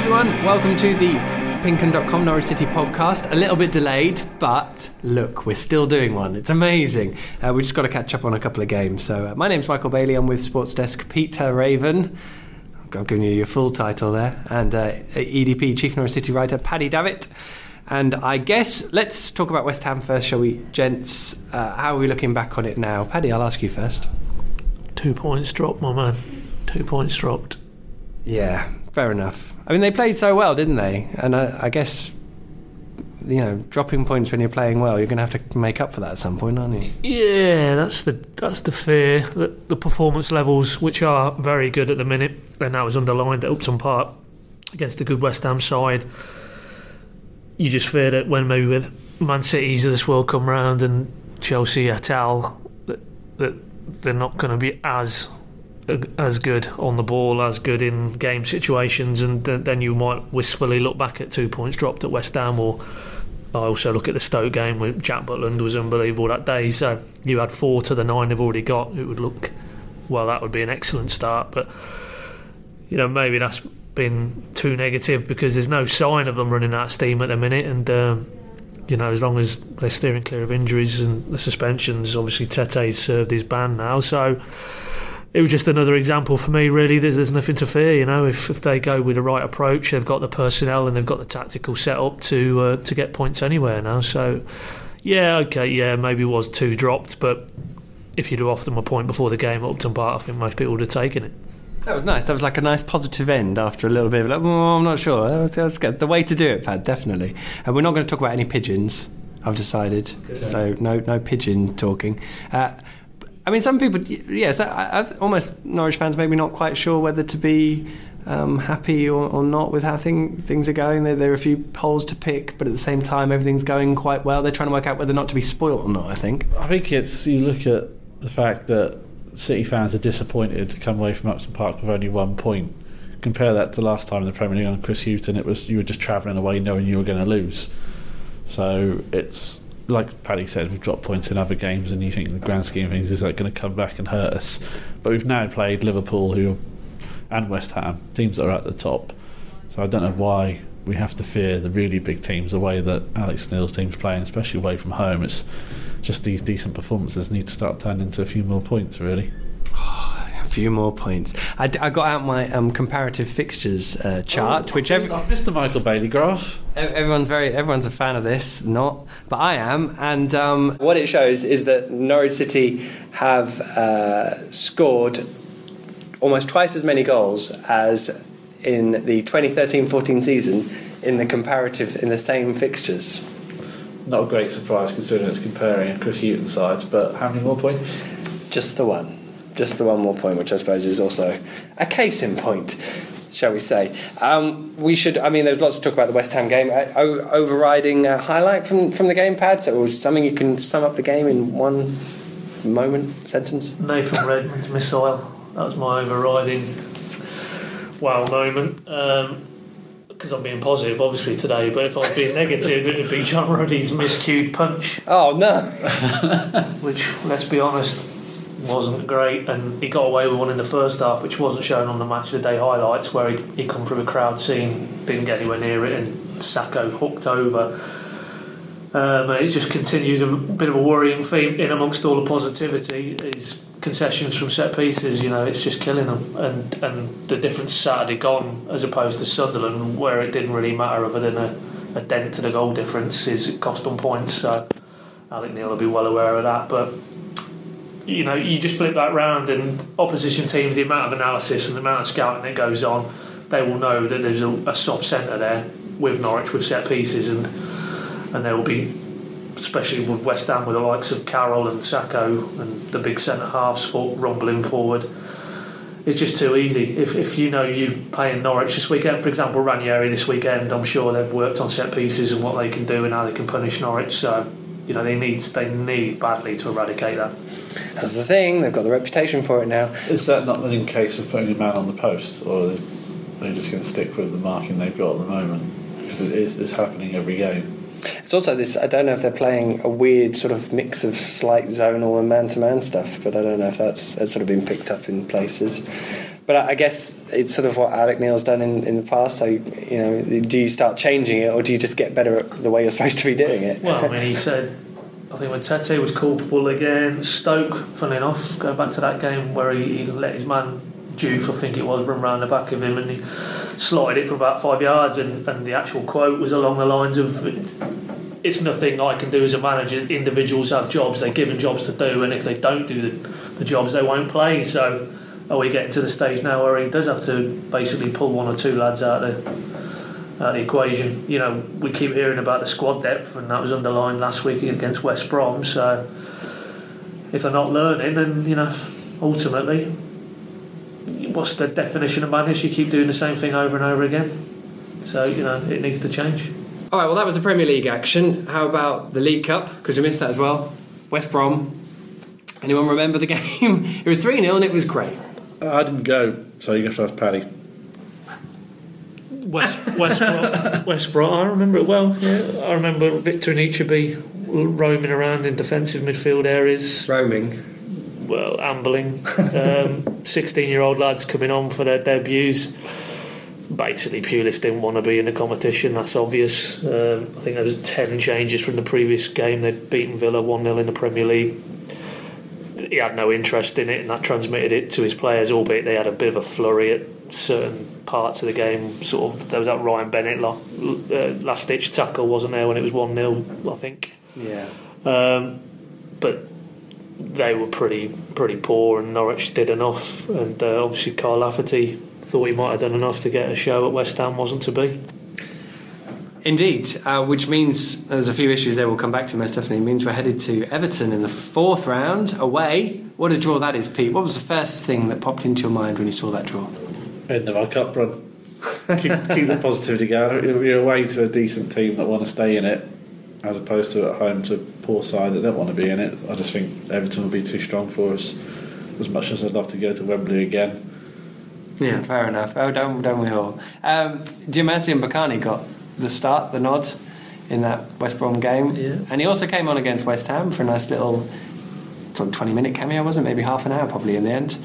everyone, welcome to the Pinkun.com Norwich City podcast. A little bit delayed, but look, we're still doing one. It's amazing. We just got to catch up on a couple of games. So my name's Michael Bailey. I'm with Sports Desk Peter Raven. I'm giving you your full title there. And EDP, Chief Norwich City writer, Paddy Davitt. And I guess let's talk about West Ham first, shall we, gents? How are we looking back on it now? Paddy, I'll ask you first. 2 points dropped, my man. 2 points dropped. Yeah, fair enough. I mean, they played so well, didn't they? And I guess, you know, dropping points when you're playing well, you're going to have to make up for that at some point, aren't you? Yeah, that's the fear. That the performance levels, which are very good at the minute, and that was underlined at Upton Park against the good West Ham side. You just fear that when maybe with Man City's of this world come round and Chelsea et al, that they're not going to be as good on the ball, as good in game situations, and then you might wistfully look back at 2 points dropped at West Ham. Or I also look at the Stoke game where Jack Butland was unbelievable that day. So you had 4 to the 9 they've already got. It would look, well, that would be an excellent start, but you know, maybe that's been too negative because there's no sign of them running out of steam at the minute. And you know, as long as they're steering clear of injuries and the suspensions, obviously Tete's served his ban now, so it was just another example for me, really. There's nothing to fear, you know. If they go with the right approach, they've got the personnel and they've got the tactical setup to get points anywhere now. So, yeah, okay, yeah, maybe it was 2 dropped, but if you'd have offered them a point before the game at Upton Park, I think most people would have taken it. That was nice. That was like a nice positive end after a little bit of like, I'm not sure. That's good. The way to do it, Pad, definitely. And we're not going to talk about any pigeons, I've decided. Good. So no pigeon talking. I mean, some people, yes, almost Norwich fans maybe not quite sure whether to be happy or not with how things are going. There are a few holes to pick, but at the same time, everything's going quite well. They're trying to work out whether not to be spoilt or not, I think. I think it's, you look at the fact that City fans are disappointed to come away from Upton Park with only 1 point. Compare that to last time in the Premier League on Chris Hughton, it was you were just travelling away knowing you were going to lose. So it's, like Paddy said, we've dropped points in other games, and you think in the grand scheme of things, is that going to come back and hurt us? But we've now played Liverpool and West Ham, teams that are at the top. So I don't know why we have to fear the really big teams the way that Alex Neil's team's playing, especially away from home. It's just these decent performances need to start turning into a few more points, really. A few more points. I got out my comparative fixtures chart, which Mr. Michael Bailey graph. Everyone's a fan of this, but I am. And what it shows is that Norwich City have scored almost twice as many goals as in the 2013-14 season in the same fixtures. Not a great surprise considering it's comparing a Chris Hughton side, but how many more points? Just the one more point, which I suppose is also a case in point, shall we say. There's lots to talk about the West Ham game. Overriding highlight from the gamepad, or something you can sum up the game in one sentence? Nathan Redmond's missile. That was my overriding wow moment. Because I'm being positive, obviously, today, but if I was being negative, it would be John Ruddy's miscued punch. Oh, no. Which, let's be honest, wasn't great, and he got away with one in the first half, which wasn't shown on the Match of the Day highlights, where he come through a crowd scene, didn't get anywhere near it, and Sacco hooked over. But it just continues a bit of a worrying theme in amongst all the positivity is concessions from set pieces. You know, it's just killing them, and the difference Saturday gone as opposed to Sunderland, where it didn't really matter other than a dent to the goal difference, is it cost them points. So Alec Neil will be well aware of that, but you know, you just flip that round, and opposition teams, the amount of analysis and the amount of scouting that goes on, they will know that there's a soft centre there with Norwich with set pieces, and there will be, especially with West Ham, with the likes of Carroll and Sacco and the big centre halves for rumbling forward. It's just too easy. If you know you playing Norwich this weekend, for example, Ranieri this weekend, I'm sure they've worked on set pieces and what they can do and how they can punish Norwich. So, you know, they need badly to eradicate that. That's the thing, they've got the reputation for it now. Is that not in case of putting a man on the post, or are they just going to stick with the marking they've got at the moment? Because it's happening every game. It's also this, I don't know if they're playing a weird sort of mix of slight zonal and man-to-man stuff, but I don't know if that's sort of been picked up in places. But I guess it's sort of what Alec Neil's done in the past. So, do you start changing it, or do you just get better at the way you're supposed to be doing it? Well, I mean, he said, I think when Tete was culpable again, Stoke, funny enough, going back to that game where he let his man Juve, I think it was, run round the back of him and he slotted it for about 5 yards, and the actual quote was along the lines of, it's nothing I can do as a manager. Individuals have jobs, they're given jobs to do, and if they don't do the jobs, they won't play. So are we getting to the stage now where he does have to basically pull one or two lads out of the equation? We keep hearing about the squad depth, and that was underlined last week against West Brom. So if they're not learning, then ultimately, what's the definition of madness? You keep doing the same thing over and over again. So it needs to change. All right, well, that was the Premier League action. How about the League Cup? Because we missed that as well. West Brom. Anyone remember the game? It was 3-0 and it was great. I didn't go, so you have to ask Paddy. West Brom, I remember it well. Yeah. I remember Victor Anichebe roaming around in defensive midfield areas. Roaming? Well, ambling. 16-year-old lads coming on for their debuts. Basically, Pulis didn't want to be in the competition, that's obvious. I think there was 10 changes from the previous game. They'd beaten Villa 1-0 in the Premier League. He had no interest in it, and that transmitted it to his players, albeit they had a bit of a flurry at certain parts of the game. There was that Ryan Bennett last ditch tackle, wasn't there, when it was 1-0, I think. Yeah. But they were pretty poor, and Norwich did enough, and obviously Kyle Lafferty thought he might have done enough to get a show at West Ham, wasn't to be. Indeed, which means there's a few issues there we'll come back to most definitely. It means we're headed to Everton in the 4th round, away. What a draw that is, Pete. What was the first thing that popped into your mind when you saw that draw? End of our cup run. keep the positivity going. You're away to a decent team that want to stay in it, as opposed to at home to a poor side that don't want to be in it. I just think Everton will be too strong for us, as much as I'd love to go to Wembley again. Yeah, fair enough. Oh, don't we all? Diomasi and Bakani got the nod in that West Brom game. Yeah. And he also came on against West Ham for a nice little 20-minute cameo, wasn't it? Maybe half an hour probably in the end.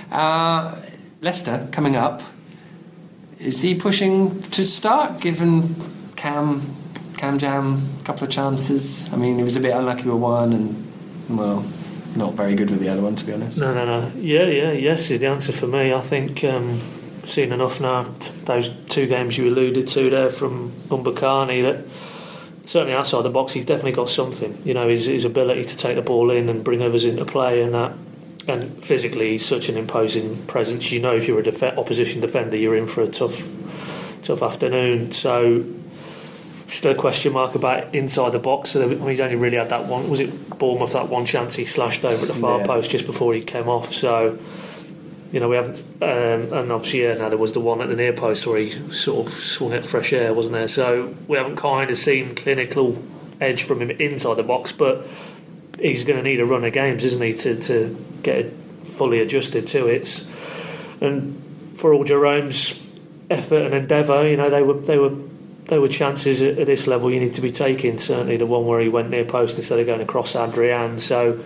Leicester coming up. Is he pushing to start, given Cam Jam a couple of chances? I mean, he was a bit unlucky with one and, well, not very good with the other one, to be honest. No. Yes is the answer for me. I think seen enough now, those 2 games you alluded to there from Mbakani, that certainly outside the box he's definitely got something. His ability to take the ball in and bring others into play, and physically he's such an imposing presence. If you're a opposition defender, you're in for a tough afternoon. So still a question mark about inside the box. So he's only really had that one. Was it Bournemouth, that one chance he slashed over at the far post just before he came off? So we haven't, and obviously now there was the one at the near post where he sort of swung at fresh air, wasn't there? So we haven't kind of seen clinical edge from him inside the box, but he's going to need a run of games, isn't he, to get fully adjusted to it. And for all Jerome's effort and endeavour, they were chances at this level you need to be taking. Certainly the one where he went near post instead of going across Adrian. So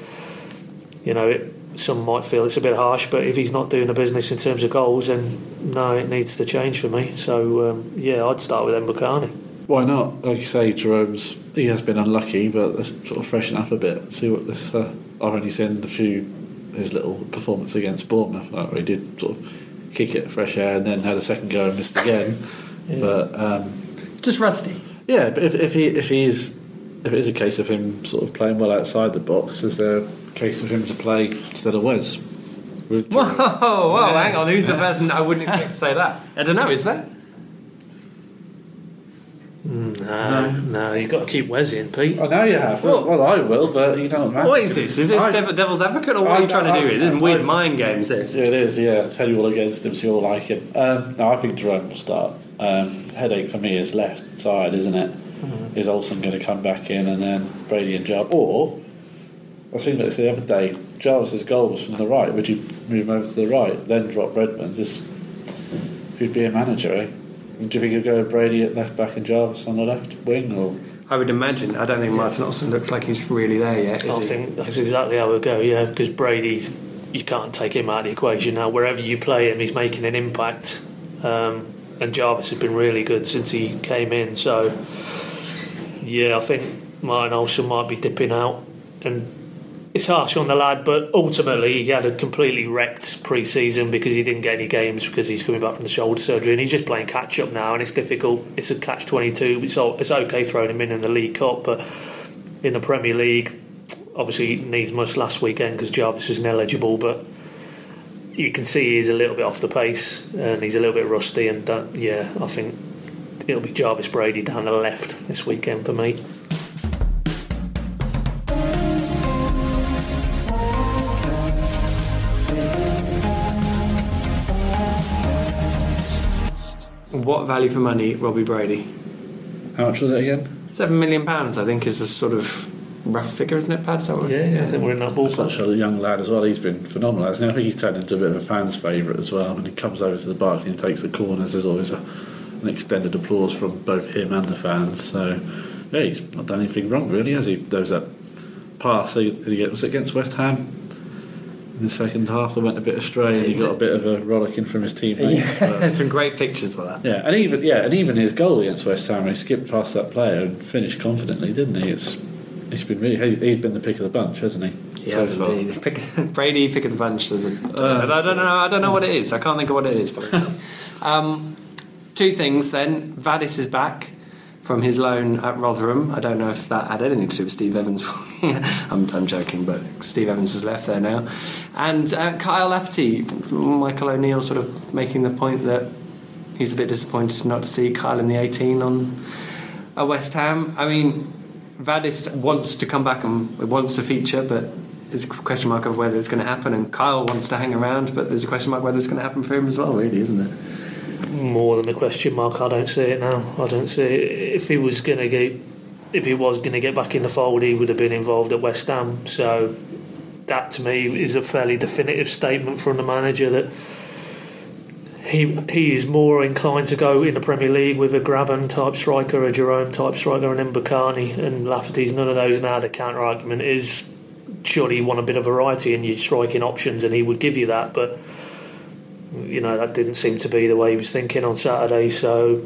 some might feel it's a bit harsh, but if he's not doing the business in terms of goals, then no, it needs to change for me. So I'd start with Mbakani. Why not? Like you say, he has been unlucky, but let's sort of freshen up a bit. See what this. I've only seen his little performance against Bournemouth, where he did sort of kick it fresh air and then had a second go and missed again. Yeah. But just rusty. Yeah, but if it is a case of him sort of playing well outside the box, is there a case of him to play instead of Wes? Whoa, hang on. Who's the person I wouldn't expect to say that? I don't know, is there? No, you've got to keep Wes in, Pete. I know you have. Well, I will, but you don't. What is this? Is this devil's advocate, or what are you trying to do here? This is weird mind games, this. It is, yeah. Tell you all against him, so you all like him. No, I think Jerome will start. Headache for me is left side, isn't it? Mm-hmm. Is Olsen going to come back in, and then Brady and Jarvis? Or, I was thinking about this the other day, Jarvis's goal was from the right. Would you move him over to the right, then drop Redmond? Who'd be a manager, eh? Do you think you'll go with Brady at left back and Jarvis on the left wing? Or I would imagine. I don't think Martin Olsen looks like he's really there yet, is he? I think that's exactly how we'll go, yeah, because Brady's you can't take him out of the equation now. Wherever you play him, he's making an impact. And Jarvis has been really good since he came in. So, yeah, I think Martin Olsen might be dipping out. And it's harsh on the lad, but ultimately he had a completely wrecked pre-season because he didn't get any games because he's coming back from the shoulder surgery, and he's just playing catch-up now, and it's difficult. It's a catch-22. It's okay throwing him in the League Cup, but in the Premier League, obviously he needs must last weekend because Jarvis was ineligible, but you can see he's a little bit off the pace and he's a little bit rusty, and I think it'll be Jarvis Brady down the left this weekend for me. What value for money, Robbie Brady? How much was it again? £7 million, I think, is the sort of rough figure, isn't it, Pad? Yeah, I think we're in that ballpark. Such a young lad as well. He's been phenomenal, hasn't he? I think he's turned into a bit of a fan's favourite as well. When he comes over to the Barclays and takes the corners, there's always an extended applause from both him and the fans. So, yeah, he's not done anything wrong, really, has he? There was that pass, was it against West Ham? In the second half, they went a bit astray, and he got a bit of a rollicking from his teammates. Yeah, some great pictures of that. Yeah, and even his goal against West Ham, he skipped past that player and finished confidently, didn't he? He's been the pick of the bunch, hasn't he? He has indeed. Brady, pick of the bunch. I don't know what it is. I can't think of what it is. Two things then. Vaddis is back from his loan at Rotherham. I don't know if that had anything to do with Steve Evans. I'm joking, but Steve Evans has left there now. And Kyle Lafferty, Michael O'Neill sort of making the point that he's a bit disappointed not to see Kyle in the 18 on West Ham. I mean, Vaddis wants to come back and wants to feature, but there's a question mark of whether it's going to happen. And Kyle wants to hang around, but there's a question mark whether it's going to happen for him as well, really, isn't it? More than a question mark. I don't see it now. I don't see it. If he was going to get back in the fold, he would have been involved at West Ham. So that to me is a fairly definitive statement from the manager that he is more inclined to go in the Premier League with a Graben type striker, a Jerome type striker, and then Mbakani, and Lafferty's none of those now. The counter argument is surely you want a bit of variety in your striking options, and he would give you that, but that didn't seem to be the way he was thinking on Saturday. So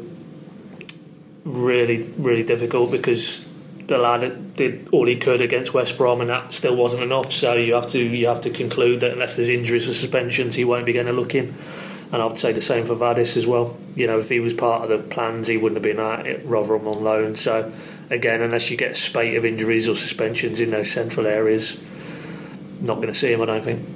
really, really difficult because the lad did all he could against West Brom, and that still wasn't enough. So you have to conclude that unless there's injuries or suspensions, he won't be going to look in. And I would say the same for Vaddis as well. If he was part of the plans, he wouldn't have been at Rotherham on loan. So again, unless you get a spate of injuries or suspensions in those central areas, not going to see him, I don't think.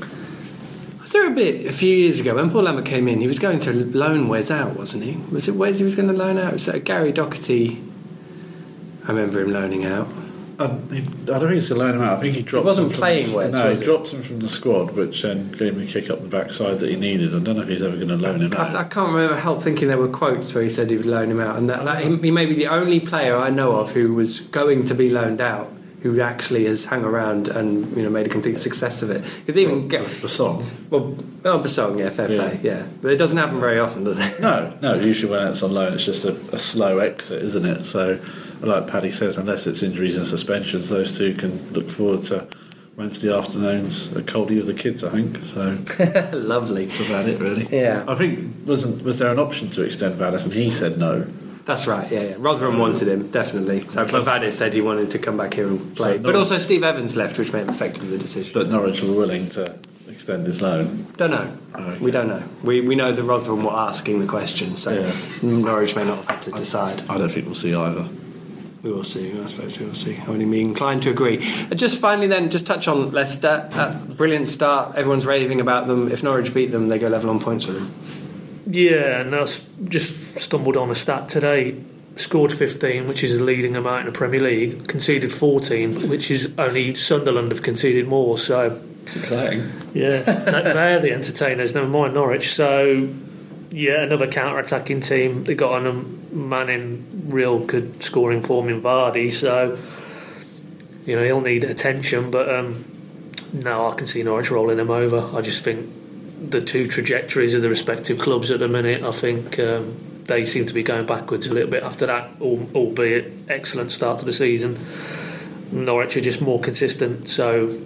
Was there a few years ago when Paul Lambert came in, he was going to loan Wes out, wasn't he? Was it Wes he was going to loan out? Was it Gary Doherty? I remember him loaning out. I don't think he's going to loan him out. I think he dropped. He wasn't playing Wes. No, he dropped him from the squad, which then gave him a kick up the backside that he needed. I don't know if he's ever going to loan him out. I can't help thinking there were quotes where he said he would loan him out, and that he may be the only player I know of who was going to be loaned out who actually has hung around and made a complete success of it. Because even Bassong. Bassong, yeah, fair play, yeah. But it doesn't happen very often, does it? No. Usually when it's on loan, it's just a slow exit, isn't it? So, like Paddy says, unless it's injuries and suspensions, those two can look forward to Wednesday afternoons at Coldy with the kids, I think. So lovely. That's about it, really. Yeah. I think was there an option to extend Vaddis, and he said no. That's right, yeah. Rotherham wanted him, definitely. So Vaddis said he wanted to come back here and play. But also Steve Evans left, which may have affected the decision. But Norwich were willing to extend his loan? Don't know. Okay. We don't know. We know that Rotherham were asking the question, so Norwich may not have had to decide. I don't think we'll see either. We will see, I suppose we will see. I would be inclined to agree. Just finally then, just touch on Leicester. Brilliant start. Everyone's raving about them. If Norwich beat them, they go level on points with them. Yeah, and I just stumbled on a stat today. Scored 15, which is the leading amount in the Premier League. Conceded 14, which is only Sunderland have conceded more. So it's exciting. Yeah, they're the entertainers. Never mind Norwich. So yeah, another counter-attacking team. They got on a man in real good scoring form in Vardy. So he'll need attention. But no, I can see Norwich rolling them over. I just think the two trajectories of the respective clubs at the minute, I think they seem to be going backwards a little bit after that, albeit excellent start to the season. Norwich are just more consistent, so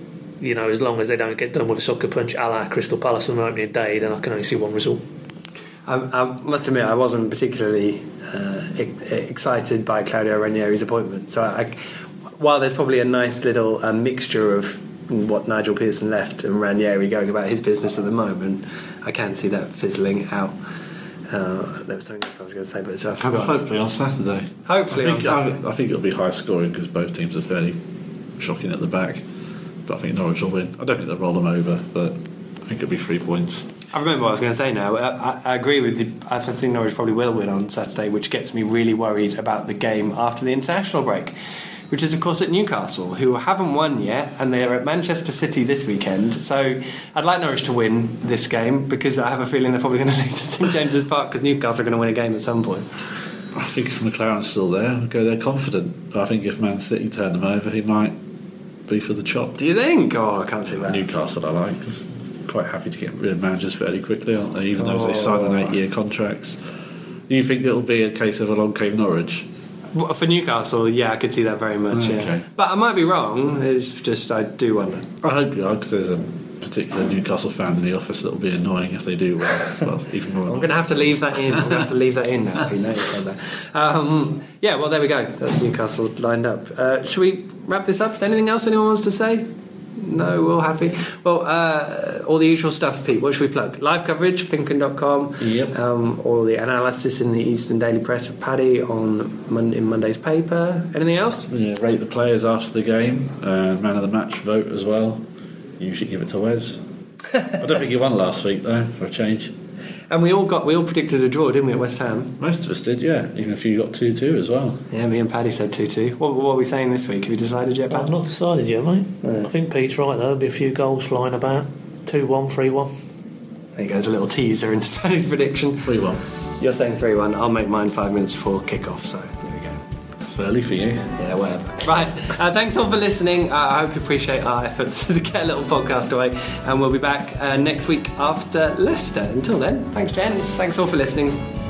you know, as long as they don't get done with a sucker punch a la Crystal Palace on the opening day, then I can only see one result. I must admit, I wasn't particularly excited by Claudio Ranieri's appointment. So while there's probably a nice little mixture of what Nigel Pearson left and Ranieri going about his business at the moment, I can see that fizzling out. There was something else I was going to say, but I forgot. Hopefully on Saturday. I think it'll be high scoring because both teams are fairly shocking at the back. But I think Norwich will win. I don't think they'll roll them over, but I think it'll be 3 points. I remember what I was going to say now. I agree with you. I think Norwich probably will win on Saturday, which gets me really worried about the game after the international break, which is, of course, at Newcastle, who haven't won yet, and they're at Manchester City this weekend. So I'd like Norwich to win this game because I have a feeling they're probably going to lose to St James's Park because Newcastle are going to win a game at some point. I think if McLaren's still there, I'll go there confident. I think if Man City turn them over, he might be for the chop. Do you think? Oh, I can't see that. Newcastle I like, because quite happy to get rid of managers fairly quickly, aren't they? Even though they sign on 8-year contracts. Do you think it'll be a case of along came Norwich? For Newcastle, yeah, I could see that very much. Okay. Yeah, but I might be wrong. It's just I do wonder. I hope you are, because there's a particular Newcastle fan in the office that will be annoying if they do well. Even more. I'm going to have to leave that in. I'm going to have to leave that in now. If you know that. Yeah, well, there we go. That's Newcastle lined up. Should we wrap this up? Is there anything else anyone wants to say? No, we're all happy. Well, all the usual stuff, Pete. What should we plug? Live coverage, Pinken.com. Yep. All the analysis in the Eastern Daily Press with Paddy in Monday's paper. Anything else? Yeah, rate the players after the game. Man of the match vote as well. Usually give it to Wes. I don't think he won last week though, for a change. And we all predicted a draw, didn't we, at West Ham? Most of us did, yeah. Even if you got 2-2 as well. Yeah, me and Paddy said 2-2. What are we saying this week? Have you decided yet, Pat? I've not decided yet, mate. I think Pete's right, though. There'll be a few goals flying about. 2-1, 3-1. There goes a little teaser into Paddy's prediction. 3-1. You're saying 3-1. I'll make mine 5 minutes before kick-off, so there we go. It's early for you. Yeah, whatever. Right, thanks all for listening. I hope you appreciate our efforts to get a little podcast away, and we'll be back next week after Leicester. Until then, thanks, gents. Thanks all for listening.